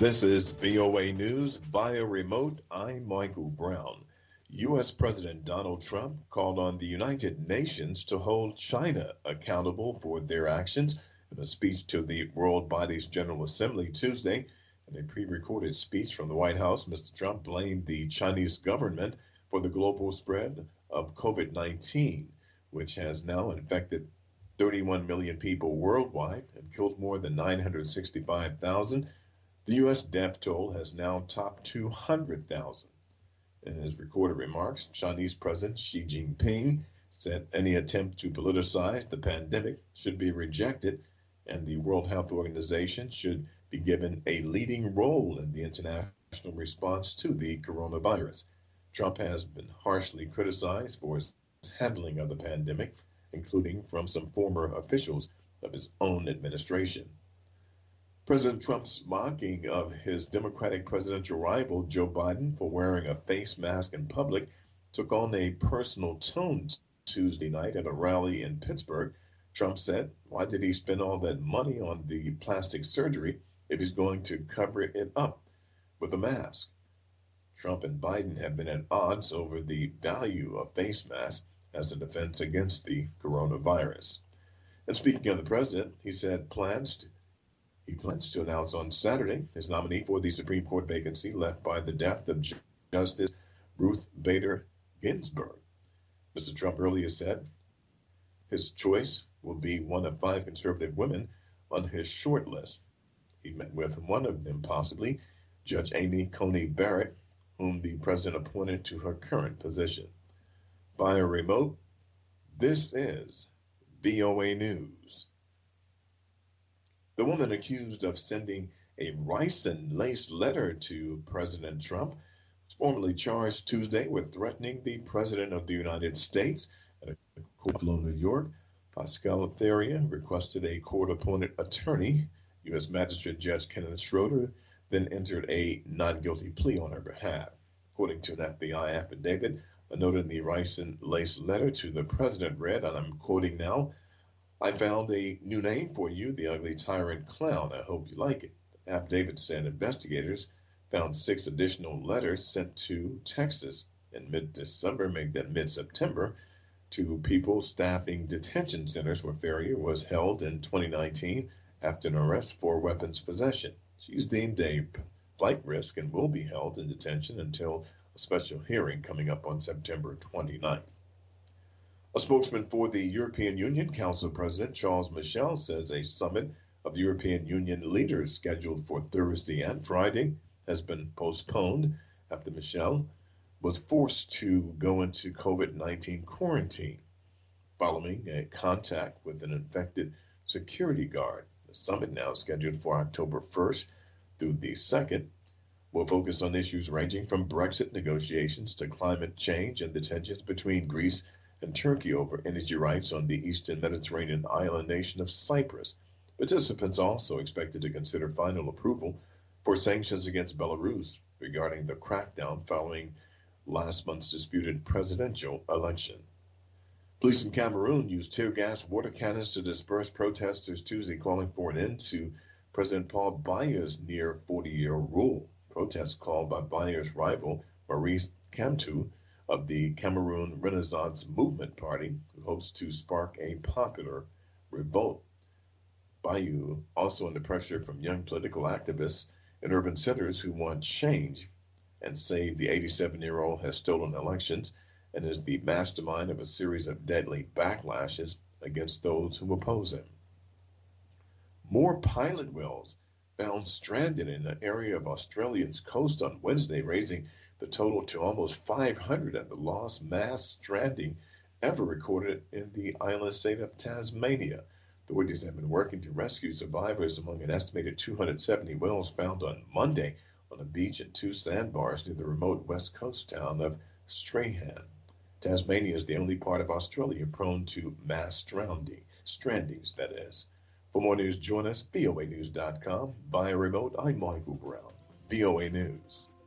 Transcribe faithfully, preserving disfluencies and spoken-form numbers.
This is V O A News via remote. I'm Michael Brown. U S. President Donald Trump called on the United Nations to hold China accountable for their actions in a speech to the World Body's General Assembly Tuesday. In a pre-recorded speech from the White House, Mister Trump blamed the Chinese government for the global spread of COVID nineteen, which has now infected thirty-one million people worldwide and killed more than nine hundred sixty-five thousand. The U S death toll has now topped two hundred thousand. In his recorded remarks, Chinese President Xi Jinping said any attempt to politicize the pandemic should be rejected, and the World Health Organization should be given a leading role in the international response to the coronavirus. Trump has been harshly criticized for his handling of the pandemic, including from some former officials of his own administration. President Trump's mocking of his Democratic presidential rival, Joe Biden, for wearing a face mask in public took on a personal tone Tuesday night at a rally in Pittsburgh. Trump said, why did he spend all that money on the plastic surgery if he's going to cover it up with a mask? Trump and Biden have been at odds over the value of face masks as a defense against the coronavirus. And speaking of the president, he said plans to He plans to announce on Saturday his nominee for the Supreme Court vacancy left by the death of Justice Ruth Bader Ginsburg. Mister Trump earlier said his choice will be one of five conservative women on his short list. He met with one of them, possibly Judge Amy Coney Barrett, whom the president appointed to her current position. Via remote, this is V O A News. The woman accused of sending a ricin-laced letter to President Trump was formally charged Tuesday with threatening the President of the United States. At a court in New York, Pascal Theria requested a court-appointed attorney. U S. Magistrate Judge Kenneth Schroeder then entered a not-guilty plea on her behalf. According to an F B I affidavit, a note in the ricin-laced letter to the president read, and I'm quoting now, I found a new name for you, the ugly tyrant clown. I hope you like it. The affidavit said investigators found six additional letters sent to Texas in mid-December, maybe that mid-September, to people staffing detention centers where Ferrier was held in twenty nineteen after an arrest for weapons possession. She's deemed a flight risk and will be held in detention until a special hearing coming up on September twenty-ninth. A spokesman for the European Union Council President Charles Michel says a summit of European Union leaders scheduled for Thursday and Friday has been postponed after Michel was forced to go into COVID nineteen quarantine following a contact with an infected security guard. The summit, now scheduled for October first through the second, will focus on issues ranging from Brexit negotiations to climate change and the tensions between Greece and Turkey over energy rights on the eastern Mediterranean island nation of Cyprus. Participants also expected to consider final approval for sanctions against Belarus regarding the crackdown following last month's disputed presidential election. Police in Cameroon used tear gas water cannons to disperse protesters Tuesday calling for an end to President Paul Biya's near forty-year rule. Protests called by Biya's rival Maurice Kamto of the Cameroon Renaissance Movement Party, who hopes to spark a popular revolt. Bayu also under pressure from young political activists in urban centers who want change and say the eighty-seven-year-old has stolen elections and is the mastermind of a series of deadly backlashes against those who oppose him. More pilot whales found stranded in an area of Australia's coast on Wednesday, raising the total to almost five hundred at the longest mass stranding ever recorded in the island state of Tasmania. Authorities have been working to rescue survivors among an estimated two hundred seventy whales found on Monday on a beach and two sandbars near the remote west coast town of Strahan. Tasmania is the only part of Australia prone to mass drowning, strandings, that is. For more news, join us, V O A news dot com. Via remote, I'm Michael Brown, V O A News.